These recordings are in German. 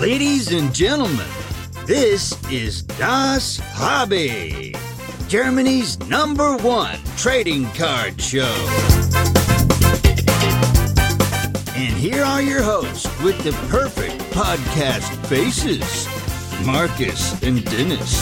Ladies and gentlemen, this is Das Hobby, Germany's #1 trading card show. And here are your hosts with the perfect podcast faces, Marcus and Dennis.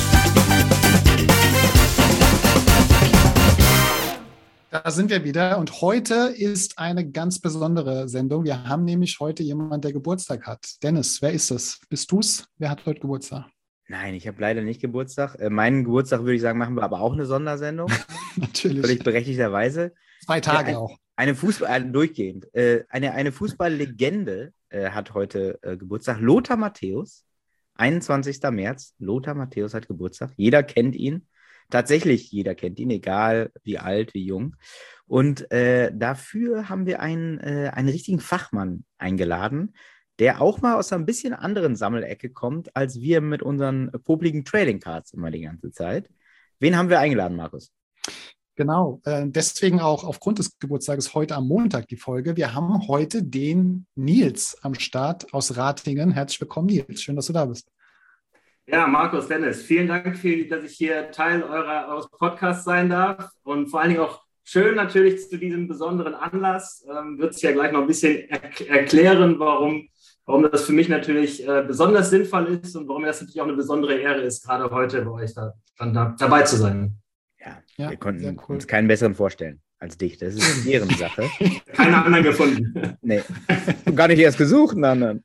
Da sind wir wieder und heute ist eine ganz besondere Sendung. Wir haben nämlich heute jemanden, der Geburtstag hat. Dennis, wer ist das? Bist du's? Wer hat heute Geburtstag? Nein, ich habe leider nicht Geburtstag. Meinen Geburtstag, würde ich sagen, machen wir aber auch eine Sondersendung. Natürlich. Völlig berechtigterweise. 2 Tage auch. Durchgehend. Eine Fußballlegende hat heute Geburtstag. Lothar Matthäus, 21. März. Lothar Matthäus hat Geburtstag. Jeder kennt ihn. Tatsächlich, jeder kennt ihn, egal wie alt, wie jung. Und dafür haben wir einen richtigen Fachmann eingeladen, der auch mal aus einer ein bisschen anderen Sammelecke kommt, als wir mit unseren popligen Trading Cards immer die ganze Zeit. Wen haben wir eingeladen, Markus? Genau, deswegen auch aufgrund des Geburtstages heute am Montag die Folge. Wir haben heute den Nils am Start aus Ratingen. Herzlich willkommen, Nils. Schön, dass du da bist. Ja, Markus, Dennis, vielen Dank, dass ich hier Teil eures Podcasts sein darf und vor allen Dingen auch schön natürlich zu diesem besonderen Anlass. Wird es ja gleich noch ein bisschen erklären, warum das für mich natürlich besonders sinnvoll ist und warum das natürlich auch eine besondere Ehre ist, gerade heute bei euch dabei zu sein. Ja, wir konnten uns keinen besseren vorstellen als dich. Das ist eine Ehrensache. Keine anderen gefunden. Nee, gar nicht erst gesucht, einen anderen.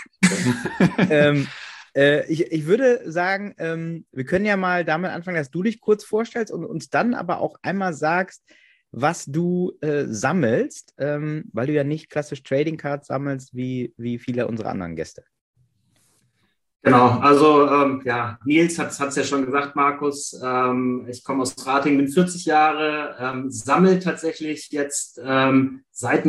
Ich würde sagen, wir können ja mal damit anfangen, dass du dich kurz vorstellst und uns dann aber auch einmal sagst, was du sammelst, weil du ja nicht klassisch Trading Cards sammelst, wie viele unserer anderen Gäste. Genau, also Nils hat es ja schon gesagt, Markus. Ich komme aus Ratingen, bin 40 Jahre, sammle tatsächlich jetzt seit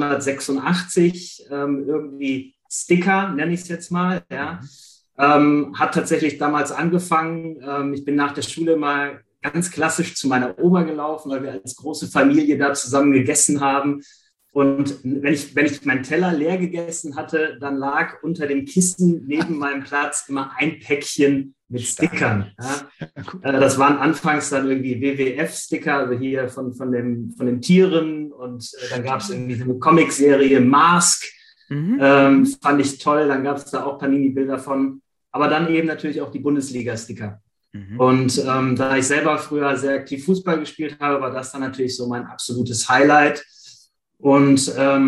1986 irgendwie Sticker, nenne ich es jetzt mal, ja. Hat tatsächlich damals angefangen. Ich bin nach der Schule mal ganz klassisch zu meiner Oma gelaufen, weil wir als große Familie da zusammen gegessen haben. Und wenn ich meinen Teller leer gegessen hatte, dann lag unter dem Kissen neben meinem Platz immer ein Päckchen mit Stickern. Ja. Das waren anfangs dann irgendwie WWF-Sticker, also hier von den Tieren. Und dann gab es irgendwie so eine Comicserie Mask. Fand ich toll. Dann gab es da auch Panini-Bilder von. Aber dann eben natürlich auch die Bundesliga-Sticker. Und da ich selber früher sehr aktiv Fußball gespielt habe, war das dann natürlich so mein absolutes Highlight. Und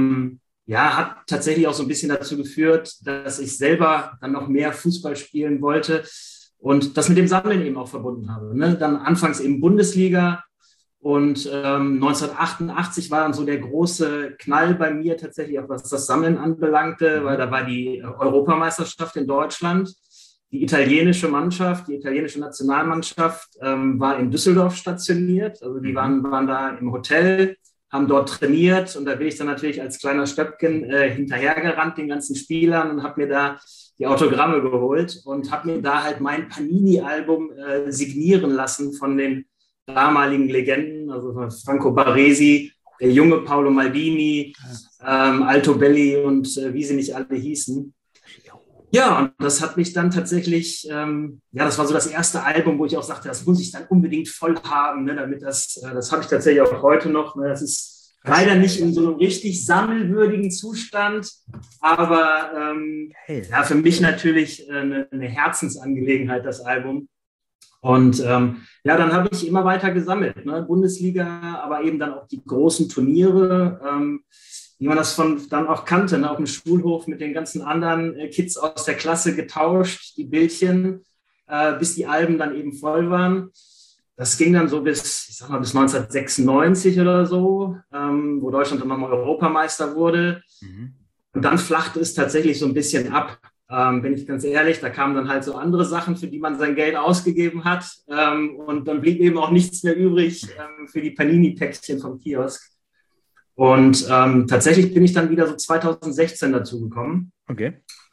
hat tatsächlich auch so ein bisschen dazu geführt, dass ich selber dann noch mehr Fußball spielen wollte und das mit dem Sammeln eben auch verbunden habe. Ne? Dann anfangs eben Bundesliga. Und 1988 war dann so der große Knall bei mir tatsächlich, auch was das Sammeln anbelangte, weil da war die Europameisterschaft in Deutschland. Die italienische Nationalmannschaft war in Düsseldorf stationiert. Also die waren da im Hotel, haben dort trainiert. Und da bin ich dann natürlich als kleiner Stöpken hinterhergerannt den ganzen Spielern und habe mir da die Autogramme geholt und habe mir da halt mein Panini-Album signieren lassen von den damaligen Legenden, also Franco Baresi, der junge Paolo Maldini, Alto Belli und wie sie nicht alle hießen. Ja, und das hat mich dann tatsächlich, das war so das erste Album, wo ich auch sagte, das muss ich dann unbedingt voll haben, ne, damit das habe ich tatsächlich auch heute noch. Ne, das ist leider nicht in so einem richtig sammelwürdigen Zustand, aber für mich natürlich eine Herzensangelegenheit, das Album. Und dann habe ich immer weiter gesammelt, ne? Bundesliga, aber eben dann auch die großen Turniere, wie man das dann auch kannte, ne? Auf dem Schulhof mit den ganzen anderen Kids aus der Klasse getauscht, die Bildchen, bis die Alben dann eben voll waren. Das ging dann so bis 1996 oder so, wo Deutschland dann nochmal Europameister wurde. Und dann flachte es tatsächlich so ein bisschen ab. Bin ich ganz ehrlich, da kamen dann halt so andere Sachen, für die man sein Geld ausgegeben hat. Und dann blieb eben auch nichts mehr übrig für die Panini-Päckchen vom Kiosk. Und tatsächlich bin ich dann wieder so 2016 dazu gekommen. Okay.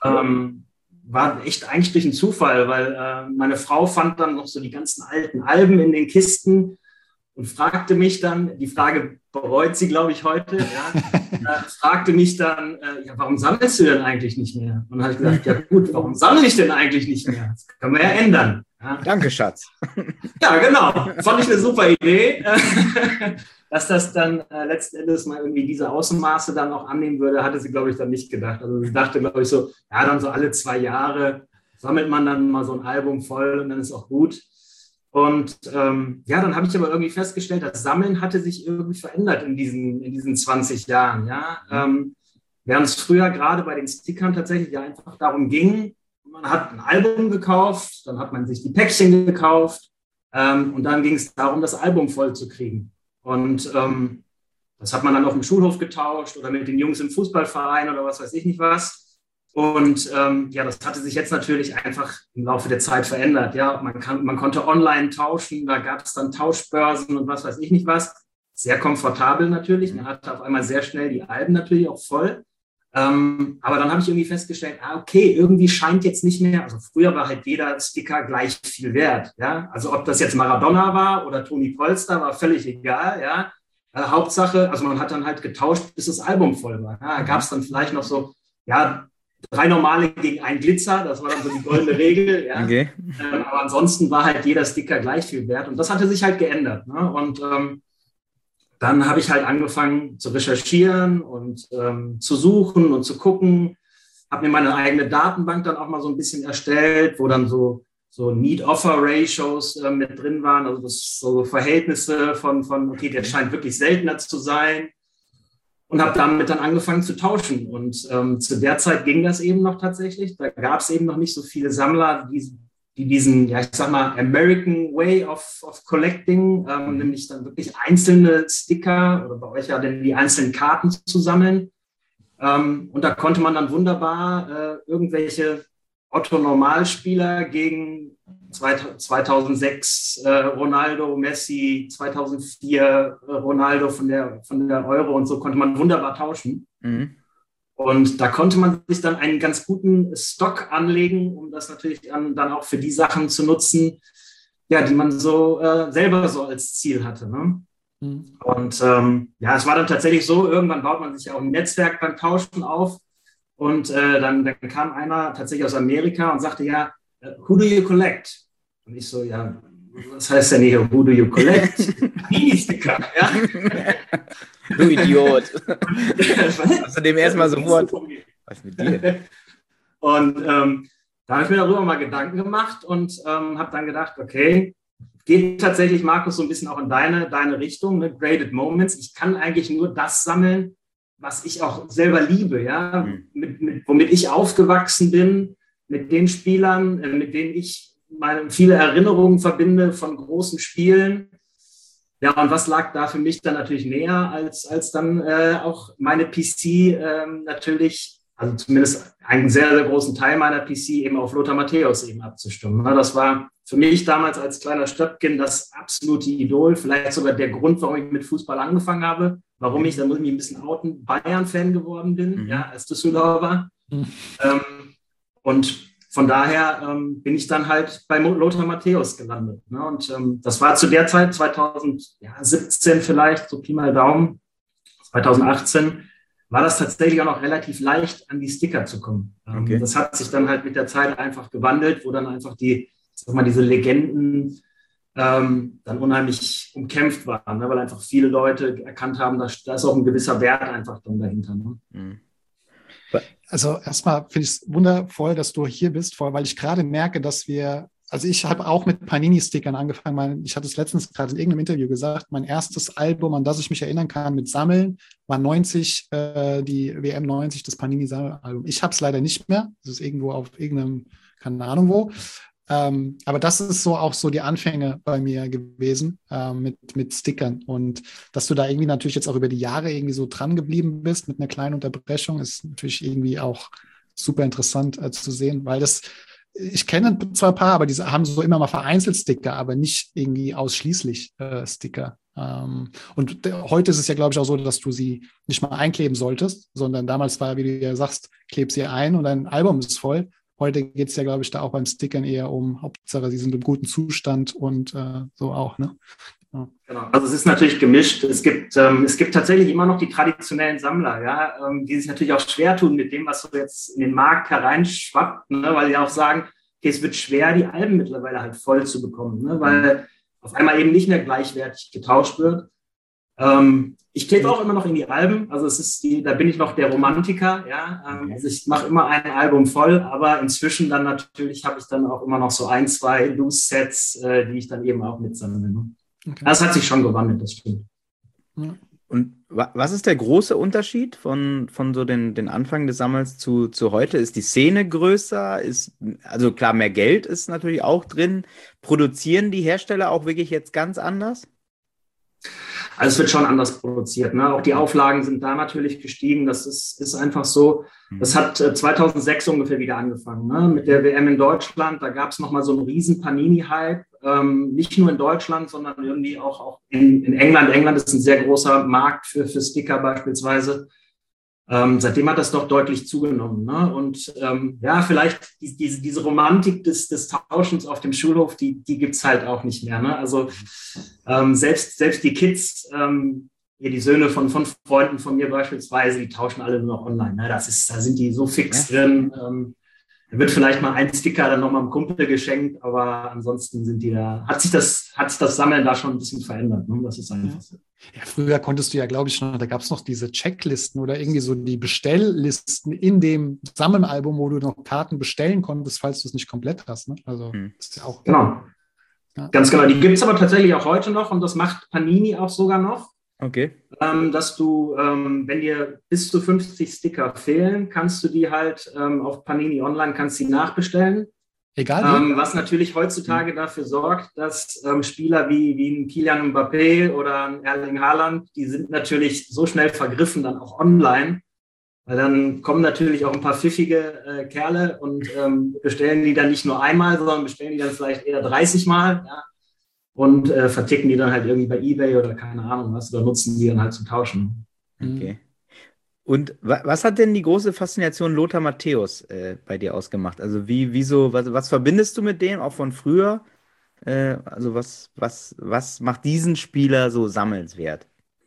War echt eigentlich durch einen Zufall, weil meine Frau fand dann noch so die ganzen alten Alben in den Kisten und fragte mich dann, die Frage bereut sie, glaube ich, heute, fragte mich dann, warum sammelst du denn eigentlich nicht mehr? Und dann habe ich gesagt, ja gut, warum sammle ich denn eigentlich nicht mehr? Das können wir ja ändern. Ja. Danke, Schatz. Ja, genau. Fand ich eine super Idee. Dass das dann letzten Endes mal irgendwie diese Außenmaße dann auch annehmen würde, hatte sie, glaube ich, dann nicht gedacht. Also sie dachte, glaube ich, so, ja, dann so alle 2 Jahre sammelt man dann mal so ein Album voll und dann ist auch gut. Und dann habe ich aber irgendwie festgestellt, das Sammeln hatte sich irgendwie verändert in diesen 20 Jahren. Ja? Während es früher gerade bei den Stickern tatsächlich ja einfach darum ging, man hat ein Album gekauft, dann hat man sich die Päckchen gekauft und dann ging es darum, das Album voll zu kriegen. Und das hat man dann auf dem Schulhof getauscht oder mit den Jungs im Fußballverein oder was weiß ich nicht was. Und das hatte sich jetzt natürlich einfach im Laufe der Zeit verändert. Ja, man konnte online tauschen, da gab es dann Tauschbörsen und was weiß ich nicht was. Sehr komfortabel natürlich. Man hatte auf einmal sehr schnell die Alben natürlich auch voll. Aber dann habe ich irgendwie festgestellt, okay, irgendwie scheint jetzt nicht mehr, also früher war halt jeder Sticker gleich viel wert. Ja? Also ob das jetzt Maradona war oder Toni Polster, war völlig egal. Ja? Hauptsache, also man hat dann halt getauscht, bis das Album voll war. Ja? Da gab es dann vielleicht noch so, 3 normale gegen einen Glitzer, das war dann so die goldene Regel. Ja? Okay. Aber ansonsten war halt jeder Sticker gleich viel wert und das hatte sich halt geändert. Ne? Und dann habe ich halt angefangen zu recherchieren und zu suchen und zu gucken, habe mir meine eigene Datenbank dann auch mal so ein bisschen erstellt, wo dann so Need-Offer-Ratios mit drin waren, also das so Verhältnisse von okay, der scheint wirklich seltener zu sein. Und habe damit dann angefangen zu tauschen. Und zu der Zeit ging das eben noch tatsächlich. Da gab es eben noch nicht so viele Sammler, die diesen, ich sag mal, American Way of Collecting, nämlich dann wirklich einzelne Sticker oder bei euch ja dann die einzelnen Karten zu sammeln. Und da konnte man dann wunderbar irgendwelche Otto-Normalspieler gegen 2006 Ronaldo, Messi, 2004 Ronaldo von der Euro und so konnte man wunderbar tauschen. Mhm. Und da konnte man sich dann einen ganz guten Stock anlegen, um das natürlich dann auch für die Sachen zu nutzen, die man so selber so als Ziel hatte. Ne? Mhm. Und es war dann tatsächlich so, irgendwann baut man sich ja auch ein Netzwerk beim Tauschen auf. Und dann kam einer tatsächlich aus Amerika und sagte, who do you collect? Und ich so, was heißt denn hier, who do you collect? Mini-Sticker, ja? Du Idiot. Hast du dem erstmal sofort, was mit dir? Und da habe ich mir darüber mal Gedanken gemacht und habe dann gedacht, okay, geht tatsächlich, Markus, so ein bisschen auch in deine Richtung, ne? Graded Moments. Ich kann eigentlich nur das sammeln, was ich auch selber liebe, ja, womit ich aufgewachsen bin, mit den Spielern, mit denen ich viele Erinnerungen verbinde von großen Spielen. Ja, und was lag da für mich dann natürlich näher, als dann auch meine PC natürlich, also zumindest einen sehr, sehr großen Teil meiner PC eben auf Lothar Matthäus eben abzustimmen. Das war für mich damals als kleiner Stöpken das absolute Idol, vielleicht sogar der Grund, warum ich mit Fußball angefangen habe, da muss ich mich ein bisschen outen, Bayern-Fan geworden bin, als Düsseldorfer. Und von daher bin ich dann halt bei Lothar Matthäus gelandet. Ne? Und das war zu der Zeit, 2017 vielleicht, so Pi mal Daumen, 2018, war das tatsächlich auch noch relativ leicht, an die Sticker zu kommen. Okay. Das hat sich dann halt mit der Zeit einfach gewandelt, wo dann einfach diese Legenden dann unheimlich umkämpft waren, ne? Weil einfach viele Leute erkannt haben, da ist auch ein gewisser Wert einfach dann dahinter. Ne? Mhm. Also erstmal finde ich es wundervoll, dass du hier bist, weil ich gerade merke, dass ich habe auch mit Panini-Stickern angefangen. Ich hatte es letztens gerade in irgendeinem Interview gesagt, mein erstes Album, an das ich mich erinnern kann mit Sammeln, war 90, die WM 90, das Panini-Sammelalbum. Ich habe es leider nicht mehr. Das ist irgendwo auf irgendeinem, keine Ahnung wo. Aber das ist auch so die Anfänge bei mir gewesen mit Stickern. Und dass du da irgendwie natürlich jetzt auch über die Jahre irgendwie so dran geblieben bist mit einer kleinen Unterbrechung, ist natürlich irgendwie auch super interessant zu sehen, weil ich kenne zwar ein paar, aber die haben so immer mal vereinzelt Sticker, aber nicht irgendwie ausschließlich Sticker. Und heute ist es ja, glaube ich, auch so, dass du sie nicht mal einkleben solltest, sondern damals war, wie du ja sagst, kleb sie ein und dein Album ist voll. Heute geht es ja, glaube ich, da auch beim Stickern eher um Hauptsache, sie sind im guten Zustand und so auch, ne? Ja. Genau. Also es ist natürlich gemischt. Es gibt tatsächlich immer noch die traditionellen Sammler, ja, die sich natürlich auch schwer tun mit dem, was so jetzt in den Markt hereinschwappt, ne, weil die auch sagen, okay, es wird schwer, die Alben mittlerweile halt voll zu bekommen, ne, weil auf einmal eben nicht mehr gleichwertig getauscht wird. Ich klebe auch immer noch in die Alben, also da bin ich noch der Romantiker, ja. Also ich mache immer ein Album voll, aber inzwischen dann natürlich habe ich dann auch immer noch so 1, 2 Loose-Sets, die ich dann eben auch mitsammle. Ne? Okay. Das hat sich schon gewandelt, das stimmt. Ja. Und was ist der große Unterschied von so den Anfang des Sammels zu heute? Ist die Szene größer? Also klar, mehr Geld ist natürlich auch drin. Produzieren die Hersteller auch wirklich jetzt ganz anders? Also es wird schon anders produziert. Ne? Auch die Auflagen sind da natürlich gestiegen. Das ist einfach so. Das hat 2006 ungefähr wieder angefangen, ne? Mit der WM in Deutschland. Da gab es nochmal so einen riesen Panini-Hype. Nicht nur in Deutschland, sondern irgendwie auch in England. England ist ein sehr großer Markt für Sticker beispielsweise. Seitdem hat das doch deutlich zugenommen. Ne? Und ja, vielleicht diese Romantik des Tauschens auf dem Schulhof, die gibt es halt auch nicht mehr. Ne? Also selbst die Kids, hier die Söhne von Freunden von mir beispielsweise, die tauschen alle nur noch online. Ne? Da sind die so fix drin. Da wird vielleicht mal ein Sticker dann nochmal einem Kumpel geschenkt, aber ansonsten hat sich das Sammeln da schon ein bisschen verändert. Ne? Das ist einfach so. Ja, früher konntest du ja, glaube ich, da gab es noch diese Checklisten oder irgendwie so die Bestelllisten in dem Sammelalbum, wo du noch Karten bestellen konntest, falls du es nicht komplett hast. Ne? Also ist ja auch. Genau. Ja. Ganz genau. Die gibt es aber tatsächlich auch heute noch und das macht Panini auch sogar noch. Okay. Dass du, wenn dir bis zu 50 Sticker fehlen, kannst du die halt auf Panini Online nachbestellen. Egal. Was natürlich heutzutage dafür sorgt, dass Spieler wie ein Kylian Mbappé oder ein Erling Haaland, die sind natürlich so schnell vergriffen dann auch online, weil dann kommen natürlich auch ein paar pfiffige Kerle und bestellen die dann nicht nur einmal, sondern bestellen die dann vielleicht eher 30 Mal, ja, und verticken die dann halt irgendwie bei eBay oder keine Ahnung was, oder nutzen die dann halt zum Tauschen. Okay. Und was hat denn die große Faszination Lothar Matthäus bei dir ausgemacht? Also was verbindest du mit dem, auch von früher? Also was macht diesen Spieler so sammelnswert?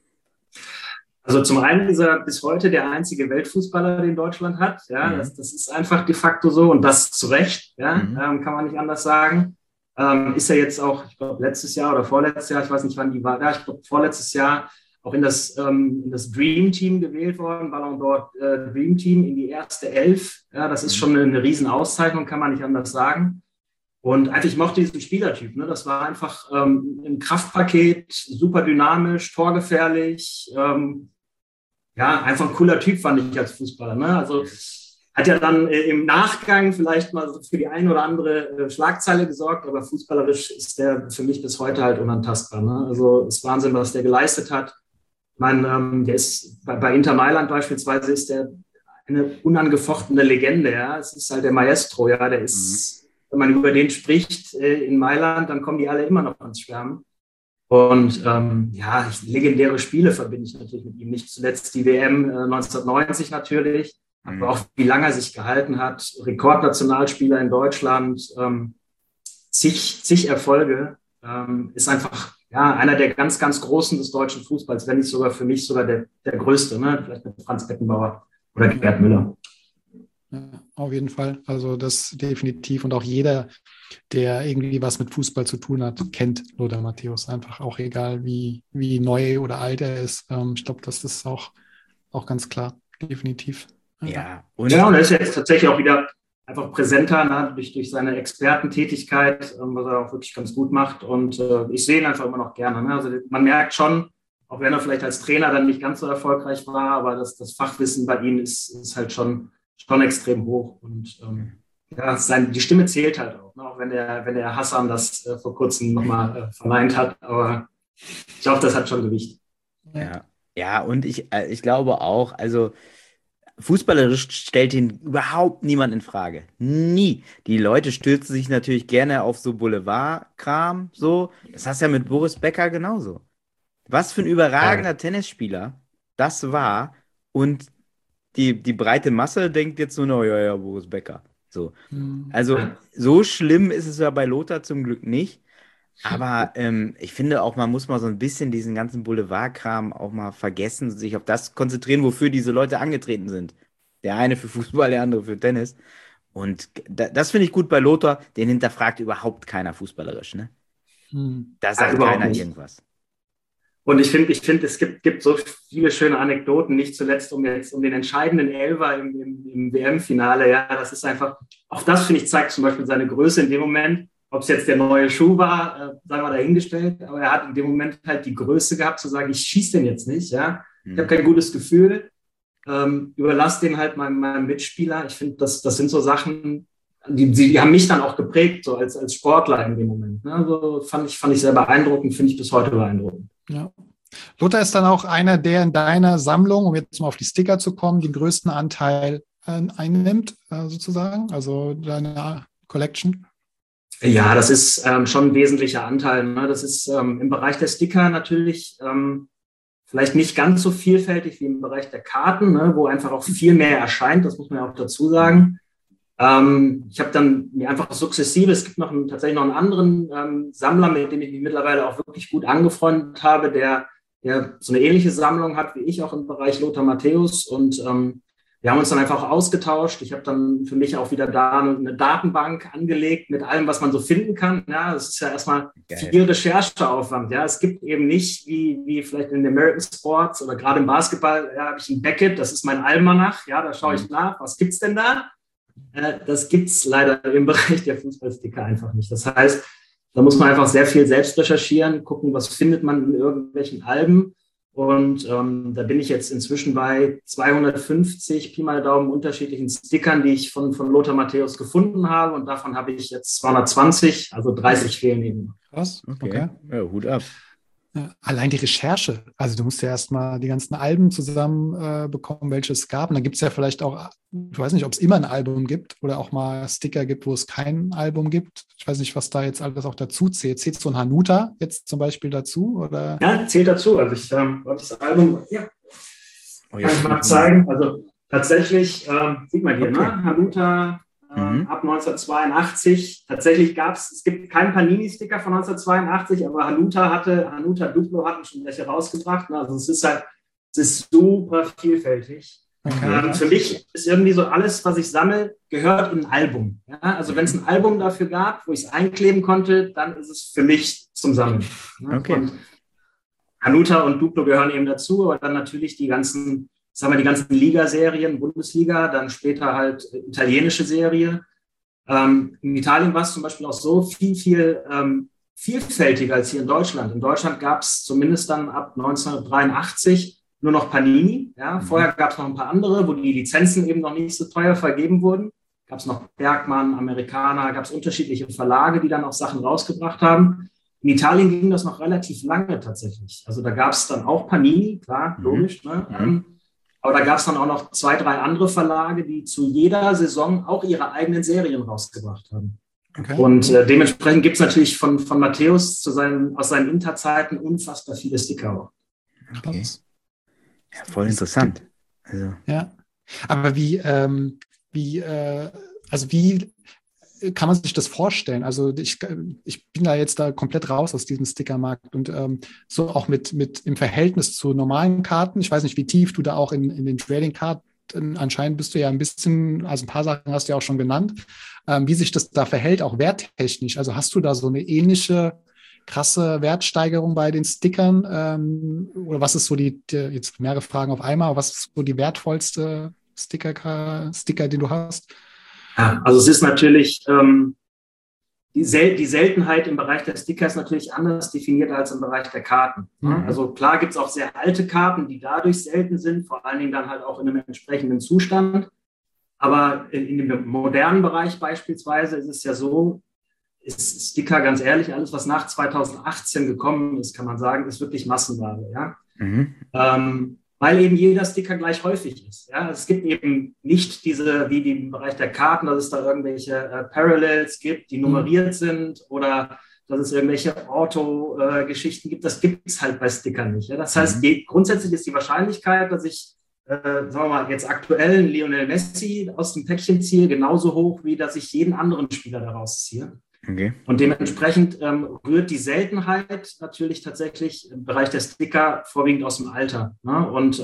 Also zum einen ist er bis heute der einzige Weltfußballer, den Deutschland hat. Ja, das ist einfach de facto so und das zu Recht, ja, kann man nicht anders sagen. Ist er jetzt auch, ich glaube, letztes Jahr oder vorletztes Jahr, ich weiß nicht, wann die war, ich glaube, vorletztes Jahr auch in das Dream Team gewählt worden, Ballon d'Or Dream Team in die erste 11. Ja, das ist schon eine riesen Auszeichnung, kann man nicht anders sagen. Und einfach, ich mochte diesen Spielertyp. Ne? Das war einfach ein Kraftpaket, super dynamisch, torgefährlich. Ja, einfach ein cooler Typ, fand ich als Fußballer. Ne? Also hat ja dann im Nachgang vielleicht mal für die eine oder andere Schlagzeile gesorgt, aber fußballerisch ist der für mich bis heute halt unantastbar. Ne? Also es ist Wahnsinn, was der geleistet hat. Ich meine, der ist bei Inter Mailand beispielsweise ist der eine unangefochtene Legende. Ja? Es ist halt der Maestro. Ja? Der ist, wenn man über den spricht in Mailand, dann kommen die alle immer noch ans Schwärmen. Und ja, legendäre Spiele verbinde ich natürlich mit ihm. Nicht zuletzt die WM 1990 natürlich, aber auch wie lange er sich gehalten hat. Rekordnationalspieler in Deutschland, zig Erfolge. Ist einfach ja, einer der ganz, ganz Großen des deutschen Fußballs, wenn nicht sogar für mich sogar der Größte, ne? Vielleicht mit Franz Beckenbauer oder Gerd Müller. Ja, auf jeden Fall. Also das definitiv. Und auch jeder, der irgendwie was mit Fußball zu tun hat, kennt Lothar Matthäus einfach. Auch egal, wie neu oder alt er ist. Ich glaube, das ist auch ganz klar. Definitiv. Ja, und er ist jetzt tatsächlich auch wieder einfach präsenter, ne, durch seine Expertentätigkeit, was er auch wirklich ganz gut macht. Und ich sehe ihn einfach immer noch gerne. Ne? Also man merkt schon, auch wenn er vielleicht als Trainer dann nicht ganz so erfolgreich war, aber das Fachwissen bei ihm ist halt schon extrem hoch. Und ja, die Stimme zählt halt auch, ne? Auch wenn der Hassan das vor kurzem nochmal verneint hat. Aber ich glaube, das hat schon Gewicht. Ja, und ich glaube auch, also fußballerisch stellt ihn überhaupt niemand in Frage. Nie. Die Leute stürzen sich natürlich gerne auf so Boulevardkram, so. Das hast du ja mit Boris Becker genauso. Was für ein überragender Tennisspieler das war. Und die breite Masse denkt jetzt nur noch, ja, Boris Becker. So. Also so schlimm ist es ja bei Lothar zum Glück nicht. Aber ich finde auch, man muss mal so ein bisschen diesen ganzen Boulevardkram auch mal vergessen, sich auf das konzentrieren, wofür diese Leute angetreten sind. Der eine für Fußball, der andere für Tennis. Und das finde ich gut bei Lothar, den hinterfragt überhaupt keiner fußballerisch, ne? Da sagt keiner irgendwas. Und ich finde, es gibt so viele schöne Anekdoten, nicht zuletzt um den entscheidenden Elfer im WM-Finale. Ja, das ist einfach, auch das, finde ich, zeigt zum Beispiel seine Größe in dem Moment. Ob es jetzt der neue Schuh war, sagen wir dahingestellt, aber er hat in dem Moment halt die Größe gehabt, zu sagen, ich schieße den jetzt nicht, ja. Ich habe kein gutes Gefühl, überlasse den halt meinem Mitspieler. Ich finde, das sind so Sachen, die haben mich dann auch geprägt, so als Sportler in dem Moment. Ne? Also fand ich sehr beeindruckend, finde ich bis heute beeindruckend. Ja. Lothar ist dann auch einer, der in deiner Sammlung, um jetzt mal auf die Sticker zu kommen, den größten Anteil einnimmt, sozusagen, also deine Collection. Ja, das ist schon ein wesentlicher Anteil. Ne? Das ist im Bereich der Sticker natürlich vielleicht nicht ganz so vielfältig wie im Bereich der Karten, ne? Wo einfach auch viel mehr erscheint, das muss man ja auch dazu sagen. Ich habe dann mir einfach sukzessive, es gibt tatsächlich noch einen anderen Sammler, mit dem ich mich mittlerweile auch wirklich gut angefreundet habe, der so eine ähnliche Sammlung hat wie ich auch im Bereich Lothar Matthäus, und wir haben uns dann einfach ausgetauscht. Ich habe dann für mich auch wieder da eine Datenbank angelegt mit allem, was man so finden kann. Ja, das ist ja erstmal viel Rechercheaufwand. Ja, es gibt eben nicht wie vielleicht in den American Sports oder gerade im Basketball, ja, habe ich ein Beckett, das ist mein Almanach. Ja, da schaue ich nach, was gibt's denn da? Das gibt es leider im Bereich der Fußballsticker einfach nicht. Das heißt, da muss man einfach sehr viel selbst recherchieren, gucken, was findet man in irgendwelchen Alben. Und da bin ich jetzt inzwischen bei 250 Pi mal Daumen unterschiedlichen Stickern, die ich von Lothar Matthäus gefunden habe. Und davon habe ich jetzt 220, also 30 fehlen eben. Krass, okay. Ja, Hut ab. Ja, allein die Recherche. Also du musst ja erstmal die ganzen Alben zusammen bekommen, welche es gab. Und dann gibt es ja vielleicht auch, ich weiß nicht, ob es immer ein Album gibt oder auch mal Sticker gibt, wo es kein Album gibt. Ich weiß nicht, was da jetzt alles auch dazu zählt. Zählt so ein Hanuta jetzt zum Beispiel dazu? Oder? Ja, zählt dazu. Also ich habe das Album, ja, kann ich mal zeigen. Also tatsächlich, sieht man hier, ne? Hanuta ab 1982. Tatsächlich es gibt keinen Panini-Sticker von 1982, aber Hanuta Duplo hatten schon welche rausgebracht. Ne? Also es ist super vielfältig. Okay. Für mich ist irgendwie so alles, was ich sammle, gehört in ein Album. Ja? Also wenn es ein Album dafür gab, wo ich es einkleben konnte, dann ist es für mich zum Sammeln. Ne? Okay. Und Hanuta und Duplo gehören eben dazu, aber dann natürlich die ganzen Liga-Serien, Bundesliga, dann später halt italienische Serie. In Italien war es zum Beispiel auch so viel vielfältiger als hier in Deutschland. In Deutschland gab es zumindest dann ab 1983 nur noch Panini. Ja? Vorher gab es noch ein paar andere, wo die Lizenzen eben noch nicht so teuer vergeben wurden. Gab es noch Bergmann, Amerikaner, gab es unterschiedliche Verlage, die dann auch Sachen rausgebracht haben. In Italien ging das noch relativ lange tatsächlich. Also da gab es dann auch Panini, klar, logisch, ne? Aber da gab es dann auch noch 2, 3 andere Verlage, die zu jeder Saison auch ihre eigenen Serien rausgebracht haben. Okay. Und dementsprechend gibt es natürlich von Matthäus aus seinen Interzeiten unfassbar viele Sticker auch. Okay. Ja, voll interessant. Also. Ja, aber wie kann man sich das vorstellen? Also ich bin da jetzt komplett raus aus diesem Stickermarkt und so auch mit im Verhältnis zu normalen Karten. Ich weiß nicht, wie tief du da auch in den Trading-Karten, anscheinend bist du ja ein bisschen, also ein paar Sachen hast du ja auch schon genannt, wie sich das da verhält, auch werttechnisch. Also hast du da so eine ähnliche krasse Wertsteigerung bei den Stickern oder was ist so jetzt mehrere Fragen auf einmal, was ist so die wertvollste Sticker, den du hast? Ja, also es ist natürlich, die Seltenheit im Bereich der Sticker ist natürlich anders definiert als im Bereich der Karten. Mhm. Also klar gibt es auch sehr alte Karten, die dadurch selten sind, vor allen Dingen dann halt auch in einem entsprechenden Zustand. Aber in dem modernen Bereich beispielsweise ist es ja so, ist Sticker, ganz ehrlich, alles, was nach 2018 gekommen ist, kann man sagen, ist wirklich Massenware. Ja? Mhm. Weil eben jeder Sticker gleich häufig ist. Ja? Es gibt eben nicht wie im Bereich der Karten, dass es da irgendwelche Parallels gibt, die nummeriert sind oder dass es irgendwelche Auto-Geschichten gibt. Das gibt es halt bei Stickern nicht. Ja? Das heißt, grundsätzlich ist die Wahrscheinlichkeit, dass ich sagen wir mal, jetzt aktuellen Lionel Messi aus dem Päckchen ziehe, genauso hoch, wie dass ich jeden anderen Spieler daraus ziehe. Okay. Und dementsprechend rührt die Seltenheit natürlich tatsächlich im Bereich der Sticker vorwiegend aus dem Alter. Ne? Und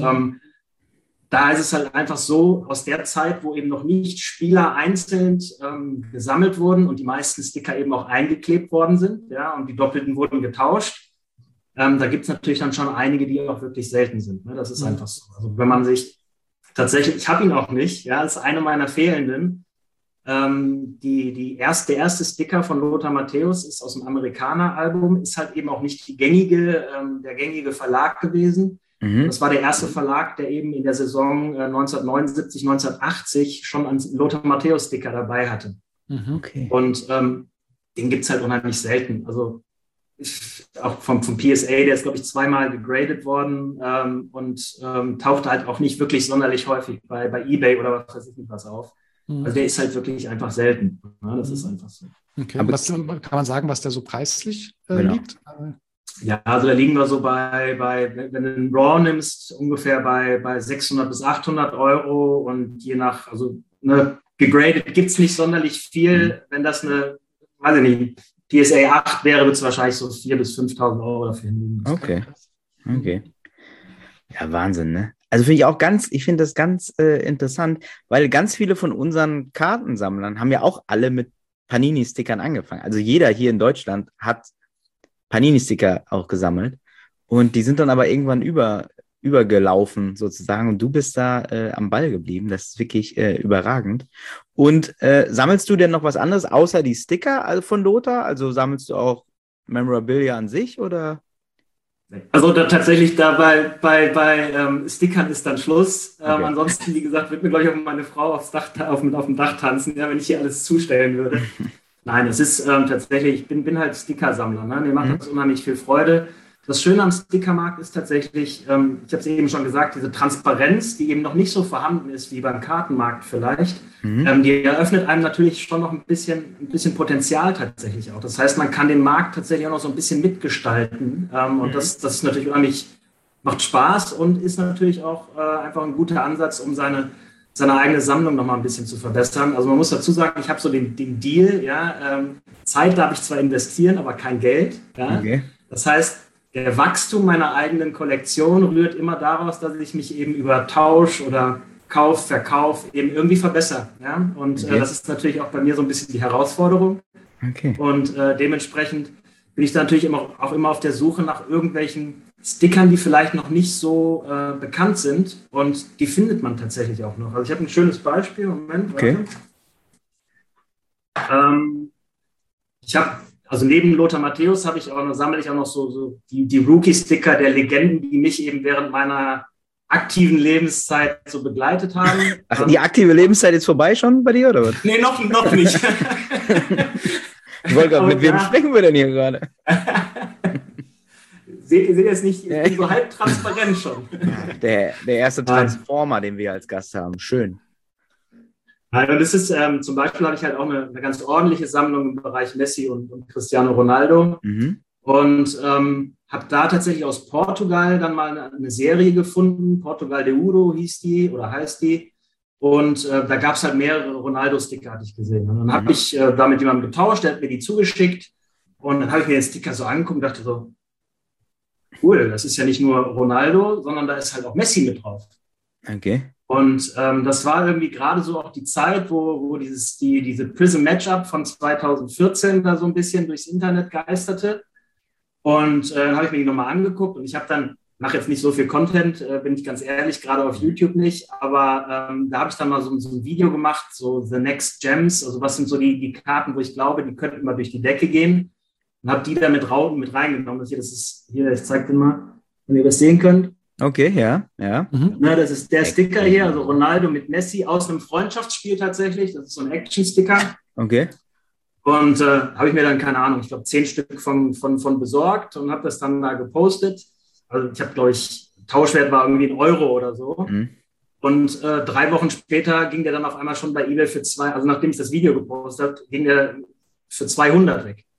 da ist es halt einfach so, aus der Zeit, wo eben noch nicht Spieler einzeln gesammelt wurden und die meisten Sticker eben auch eingeklebt worden sind, ja, und die Doppelten wurden getauscht, da gibt es natürlich dann schon einige, die auch wirklich selten sind. Ne? Das ist einfach so. Also wenn man sich tatsächlich, ich habe ihn auch nicht, ja, ist eine meiner fehlenden. Der erste Sticker von Lothar Matthäus ist aus dem Amerikaner-Album, ist halt eben auch nicht der gängige Verlag gewesen. Das war der erste Verlag, der eben in der Saison 1979, 1980 schon einen Lothar Matthäus-Sticker dabei hatte. Okay. Und den gibt es halt unheimlich selten. Also auch vom PSA, der ist, glaube ich, 2-mal gegradet worden und taucht halt auch nicht wirklich sonderlich häufig bei eBay oder was weiß ich nicht was auf. Also der ist halt wirklich einfach selten. Ja, das ist einfach so. Okay. Aber kann man sagen, was der so preislich liegt? Ja, also da liegen wir so bei wenn du einen Raw nimmst, ungefähr bei 600 bis 800 Euro und je nach, also gegradet gibt es nicht sonderlich viel. Wenn das eine, weiß ich nicht, PSA 8 wäre, wird es wahrscheinlich so 4.000 bis 5.000 Euro dafür hinlegen. Okay. Ja, Wahnsinn, ne? Also ich finde das ganz interessant, weil ganz viele von unseren Kartensammlern haben ja auch alle mit Panini-Stickern angefangen. Also jeder hier in Deutschland hat Panini-Sticker auch gesammelt und die sind dann aber irgendwann übergelaufen sozusagen und du bist da am Ball geblieben. Das ist wirklich überragend. Und sammelst du denn noch was anderes außer die Sticker von Lothar? Also sammelst du auch Memorabilia an sich oder? Also tatsächlich da bei Stickern ist dann Schluss. Okay. Ansonsten, wie gesagt, wird mir, glaube ich, auch meine Frau auf dem Dach tanzen, ja, wenn ich hier alles zustellen würde. Nein, es ist tatsächlich, ich bin halt Sticker-Sammler. Ne? Mir macht das unheimlich viel Freude. Das Schöne am Stickermarkt ist tatsächlich, ich habe es eben schon gesagt, diese Transparenz, die eben noch nicht so vorhanden ist wie beim Kartenmarkt vielleicht, die eröffnet einem natürlich schon noch ein bisschen Potenzial tatsächlich auch. Das heißt, man kann den Markt tatsächlich auch noch so ein bisschen mitgestalten und das ist natürlich unheimlich, macht Spaß und ist natürlich auch einfach ein guter Ansatz, um seine eigene Sammlung noch mal ein bisschen zu verbessern. Also man muss dazu sagen, ich habe so den Deal, ja, Zeit darf ich zwar investieren, aber kein Geld. Ja? Okay. Das heißt, der Wachstum meiner eigenen Kollektion rührt immer daraus, dass ich mich eben über Tausch oder Kauf, Verkauf eben irgendwie verbessere. Ja? Und das ist natürlich auch bei mir so ein bisschen die Herausforderung. Okay. Und dementsprechend bin ich da natürlich auch immer auf der Suche nach irgendwelchen Stickern, die vielleicht noch nicht so bekannt sind. Und die findet man tatsächlich auch noch. Also ich habe ein schönes Beispiel. Moment. Okay. Also neben Lothar Matthäus sammle ich auch noch so die Rookie-Sticker der Legenden, die mich eben während meiner aktiven Lebenszeit so begleitet haben. Ach, die aktive Lebenszeit ist vorbei schon bei dir, oder was? Nee, noch nicht. Ich wollte gerade, mit wem sprechen wir denn hier gerade? Seht ihr es nicht? Ich bin so halb transparent schon. Der erste Transformer, den wir als Gast haben. Schön. Ja, und das ist, zum Beispiel habe ich halt auch eine ganz ordentliche Sammlung im Bereich Messi und Cristiano Ronaldo. Und habe da tatsächlich aus Portugal dann mal eine Serie gefunden. Portugal de Ouro heißt die. Und da gab es halt mehrere Ronaldo-Sticker, hatte ich gesehen. Und dann habe ich da mit jemandem getauscht, der hat mir die zugeschickt. Und dann habe ich mir den Sticker so angeguckt und dachte so, cool, das ist ja nicht nur Ronaldo, sondern da ist halt auch Messi mit drauf. Okay. Und das war irgendwie gerade so auch die Zeit, wo diese Prism Matchup von 2014 da so ein bisschen durchs Internet geisterte. Und dann habe ich mir die nochmal angeguckt und ich habe dann, mache jetzt nicht so viel Content, bin ich ganz ehrlich, gerade auf YouTube nicht, aber da habe ich dann mal so ein Video gemacht, so The Next Gems, also was sind so die Karten, wo ich glaube, die könnten mal durch die Decke gehen und habe die da mit reingenommen. Das ist hier, ich zeige den mal, wenn ihr das sehen könnt. Okay, ja. Na, das ist der Sticker hier, also Ronaldo mit Messi aus einem Freundschaftsspiel tatsächlich. Das ist so ein Action-Sticker. Okay. Und habe ich mir dann, keine Ahnung, ich glaube 10 Stück von besorgt und habe das dann da gepostet. Also ich habe, glaube ich, Tauschwert war irgendwie 1 Euro oder so. Und 3 Wochen später ging der dann auf einmal schon bei eBay also nachdem ich das Video gepostet habe, ging der für 200 weg.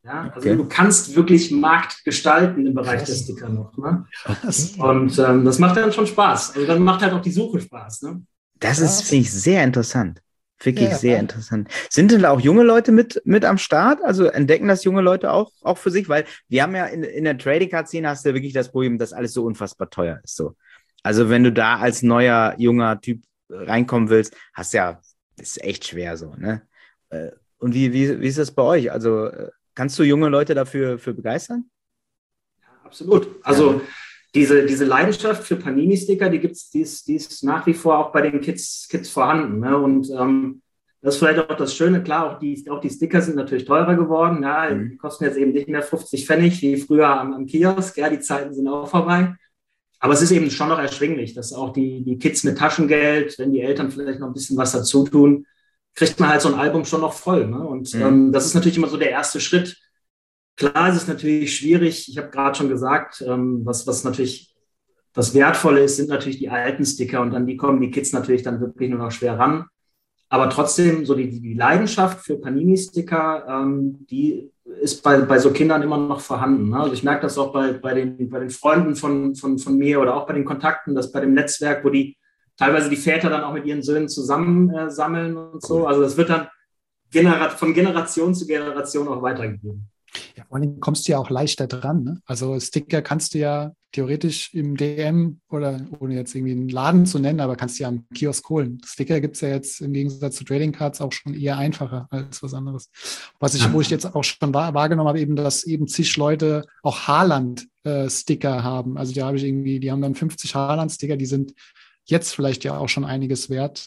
Ja? Also du kannst wirklich Markt gestalten im Bereich der Sticker noch. Ne? Und das macht dann schon Spaß. Also dann macht halt auch die Suche Spaß. Ne? Das ist, finde ich, sehr interessant. Wirklich sehr interessant. Sind denn da auch junge Leute mit am Start? Also entdecken das junge Leute auch für sich? Weil wir haben ja in der Trading Card Szene hast du wirklich das Problem, dass alles so unfassbar teuer ist. So. Also wenn du da als neuer, junger Typ reinkommen willst, ist echt schwer so. Ne? Und wie ist das bei euch? Also kannst du junge Leute dafür begeistern? Ja, absolut. Also diese Leidenschaft für Panini-Sticker, die ist nach wie vor auch bei den Kids vorhanden. Ne? Und das ist vielleicht auch das Schöne. Klar, auch die Sticker sind natürlich teurer geworden. Ja? Die kosten jetzt eben nicht mehr 50 Pfennig wie früher am Kiosk. Ja? Die Zeiten sind auch vorbei. Aber es ist eben schon noch erschwinglich, dass auch die Kids mit Taschengeld, wenn die Eltern vielleicht noch ein bisschen was dazu tun, kriegt man halt so ein Album schon noch voll. Ne? Und das ist natürlich immer so der erste Schritt. Klar, es ist natürlich schwierig. Ich habe gerade schon gesagt, was natürlich das Wertvolle ist, sind natürlich die alten Sticker und an die kommen die Kids natürlich dann wirklich nur noch schwer ran. Aber trotzdem, so die Leidenschaft für Panini-Sticker, die ist bei so Kindern immer noch vorhanden. Ne? Also ich merke das auch bei den Freunden von mir oder auch bei den Kontakten, dass bei dem Netzwerk, wo die teilweise die Väter dann auch mit ihren Söhnen zusammen sammeln und so. Also das wird dann von Generation zu Generation auch weitergegeben. Ja, vor allem kommst du ja auch leichter dran. Ne? Also Sticker kannst du ja theoretisch im DM oder ohne jetzt irgendwie einen Laden zu nennen, aber kannst du ja am Kiosk holen. Sticker gibt es ja jetzt im Gegensatz zu Trading Cards auch schon eher einfacher als was anderes. Wo ich jetzt auch schon wahrgenommen habe, eben, dass eben zig Leute auch Haaland-Sticker haben. Also die haben dann 50 Haaland-Sticker, die sind jetzt vielleicht ja auch schon einiges wert.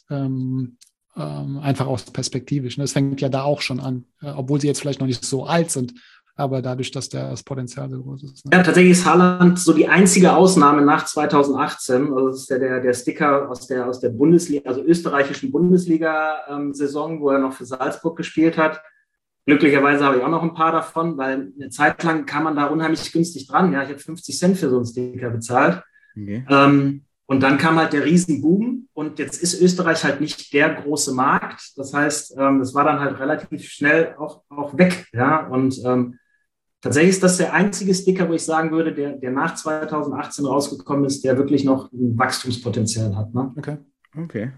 Einfach aus perspektivisch. Ne? Das fängt ja da auch schon an, obwohl sie jetzt vielleicht noch nicht so alt sind, aber dadurch, dass das Potenzial so groß ist. Ne? Ja, tatsächlich ist Haaland so die einzige Ausnahme nach 2018. Also das ist der Sticker aus der Bundesliga, also österreichischen Bundesliga-Saison, wo er noch für Salzburg gespielt hat. Glücklicherweise habe ich auch noch ein paar davon, weil eine Zeit lang kam man da unheimlich günstig dran. Ja, ich habe 50 Cent für so einen Sticker bezahlt. Okay. Und dann kam halt der Riesenboom und jetzt ist Österreich halt nicht der große Markt. Das heißt, das war dann halt relativ schnell auch weg. Ja? Und tatsächlich ist das der einzige Sticker, wo ich sagen würde, der nach 2018 rausgekommen ist, der wirklich noch ein Wachstumspotenzial hat. Ne? Okay.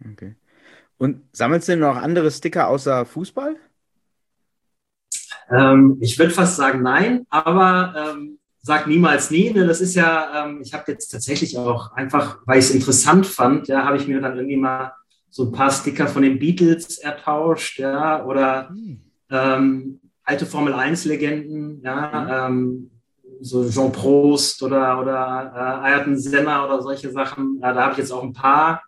Und sammelst du noch andere Sticker außer Fußball? Ich würde fast sagen nein, aber sag niemals nie. Ne? Das ist ja, ich habe jetzt tatsächlich auch einfach, weil ich es interessant fand, ja, habe ich mir dann irgendwie mal so ein paar Sticker von den Beatles ertauscht, ja, oder alte Formel-1-Legenden, ja, so Jean Prost oder Ayrton Senna oder solche Sachen. Ja, da habe ich jetzt auch ein paar,